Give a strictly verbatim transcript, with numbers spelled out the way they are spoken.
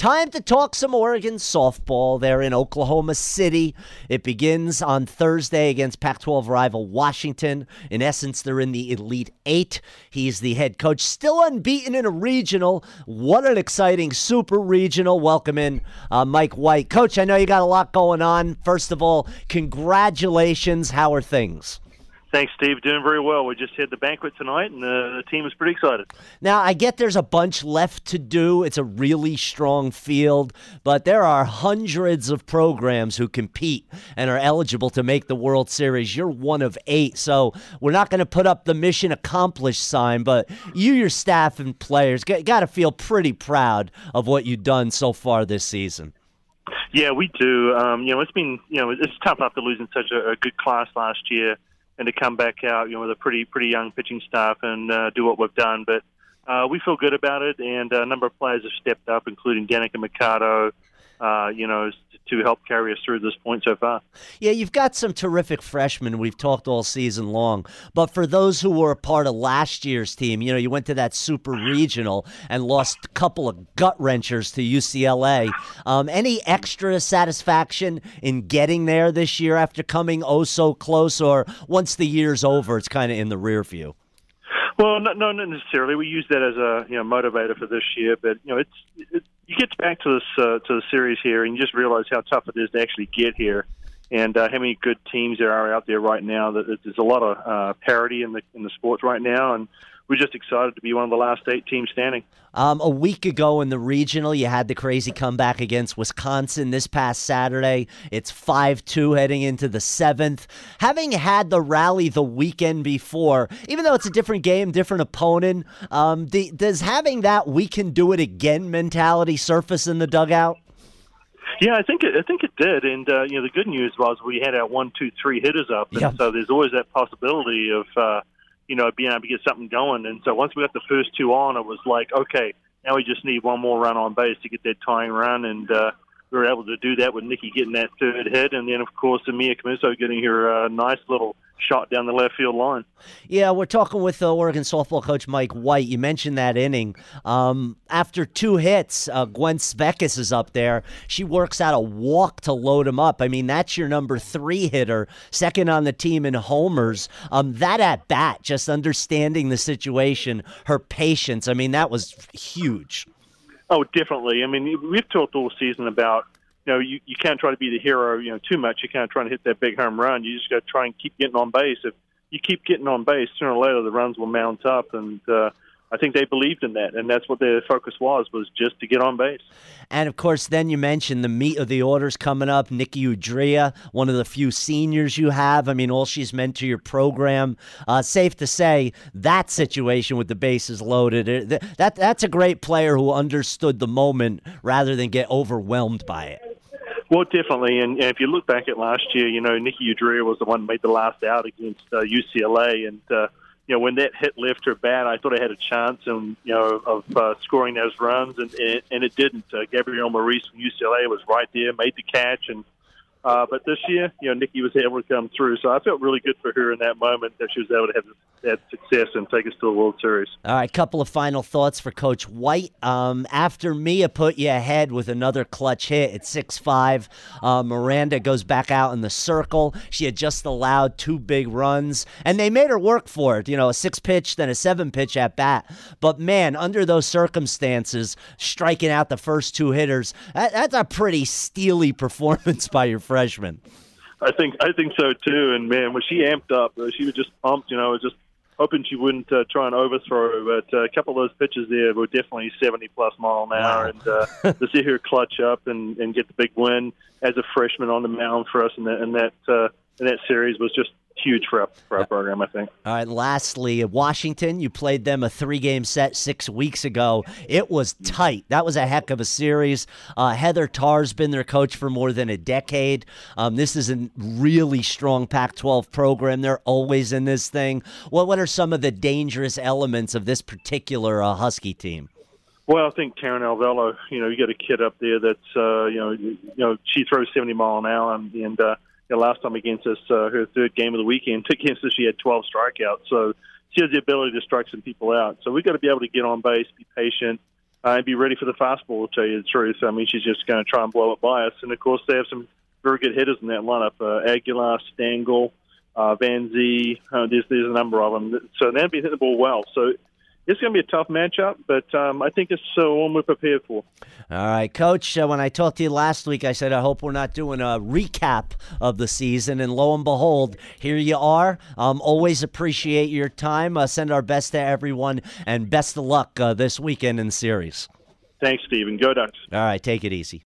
Time to talk some Oregon softball. They're in Oklahoma City. It begins on Thursday against Pac twelve rival Washington. In essence, they're in the Elite Eight. He's the head coach, still unbeaten in a regional. What an exciting super regional. Welcome in uh, Mike White. Coach, I know you got a lot going on. First of all, congratulations. How are things? Thanks, Steve. Doing very well. We just had the banquet tonight, and the, the team is pretty excited. Now, I get there's a bunch left to do. It's a really strong field, but there are hundreds of programs who compete and are eligible to make the World Series. You're one of eight, so we're not going to put up the mission accomplished sign, but you, your staff, and players got to feel pretty proud of what you've done so far this season. Yeah, we do. Um, you know, it's been, you know, it's tough after losing such a, a good class last year, and to come back out, you know, with a pretty pretty young pitching staff and uh, do what we've done. But uh, we feel good about it, and a number of players have stepped up, including Danica Mikado, uh, you know, to help carry us through this point so far. Yeah, you've got some terrific freshmen. We've talked all season long. But for those who were a part of last year's team, you know, you went to that super regional and lost a couple of gut-wrenchers to U C L A. Um, any extra satisfaction in getting there this year after coming oh so close, or once the year's over, it's kind of in the rear view? Well, no, no, not necessarily. We use that as a you know motivator for this year, but you know, it's it, you get back to this uh, to the series here, and you just realize how tough it is to actually get here, and uh, how many good teams there are out there right now. That there's a lot of uh, parity in the in the sports right now, and we're just excited to be one of the last eight teams standing. Um, a week ago in the regional, you had the crazy comeback against Wisconsin. This past Saturday, it's five two heading into the seventh. Having had the rally the weekend before, even though it's a different game, different opponent, um, the, does having that we can do it again mentality surface in the dugout? Yeah, I think it, I think it did, and uh, you know the good news was we had our one, two, three hitters up, and Yep. so there's always that possibility of uh, you know being able to get something going. And so once we got the first two on, it was like, okay, now we just need one more run on base to get that tying run, and uh, we were able to do that with Nikki getting that third hit, and then of course Amia Camuso getting her uh, nice little shot down the left field line. Yeah, we're talking with uh, Oregon softball coach Mike White. You mentioned that inning. Um, after two hits, uh, Gwen Svekis is up there. She works out a walk to load him up. I mean, that's your number three hitter, second on the team in homers. Um, that at bat, just understanding the situation, her patience. I mean, that was huge. Oh, definitely. I mean, we've talked all season about, you know, you, you can't try to be the hero, you know, too much. You can't try to hit that big home run. You just got to try and keep getting on base. If you keep getting on base, sooner or later the runs will mount up. And uh, I think they believed in that, and that's what their focus was, was just to get on base. And, of course, then you mentioned the meat of the orders coming up. Nikki Udria, one of the few seniors you have. I mean, all she's meant to your program. Uh, safe to say, that situation with the bases loaded, it, that that's a great player who understood the moment rather than get overwhelmed by it. Well, definitely. And if you look back at last year, you know, Nikki Udria was the one who made the last out against uh, U C L A. And, uh, you know, when that hit left her bat, I thought I had a chance and, you know, of uh, scoring those runs, and, and, it, and it didn't. Uh, Gabrielle Maurice from U C L A was right there, made the catch. And uh, but this year, you know, Nikki was able to come through. So I felt really good for her in that moment that she was able to have that success and take us to the World Series. All right, couple of final thoughts for Coach White. Um, after Mia put you ahead with another clutch hit at six five, uh, Miranda goes back out in the circle. She had just allowed two big runs, and they made her work for it. You know, a six-pitch, then a seven-pitch at bat. But, man, under those circumstances, striking out the first two hitters, that, that's a pretty steely performance by your freshman. I think I think so, too. And, man, when she amped up, she was just pumped, you know, just hoping she wouldn't uh, try and overthrow, but uh, a couple of those pitches there were definitely seventy-plus mile an hour, Wow. and uh, to see her clutch up and, and get the big win as a freshman on the mound for us in that in that, uh, in that series was just huge for our, for our program, I think. All right, lastly, Washington, you played them a three-game set six weeks ago. It was tight. That was a heck of a series. Uh, Heather Tarr's been their coach for more than a decade. Um, this is a really strong Pac twelve program. They're always in this thing. Well, what are some of the dangerous elements of this particular uh, Husky team? Well, I think Taryn Alvello, you know, you got a kid up there that's, uh, you know, you know, she throws seventy mile an hour, and, and uh, the last time against us, uh, her third game of the weekend against us, she had twelve strikeouts. So she has the ability to strike some people out. So we've got to be able to get on base, be patient, uh, and be ready for the fastball, to tell you the truth. I mean, she's just going to try and blow it by us. And, of course, they have some very good hitters in that lineup. Uh, Aguilar, Stengel, uh, Van Zee, uh, there's, there's a number of them. So they'll be hitting the ball well. So it's going to be a tough matchup, but um, I think it's uh, one we're prepared for. All right, Coach, uh, when I talked to you last week, I said I hope we're not doing a recap of the season, and lo and behold, here you are. Um, always appreciate your time. Uh, send our best to everyone, and best of luck uh, this weekend in the series. Thanks, Stephen. Go Ducks. All right, take it easy.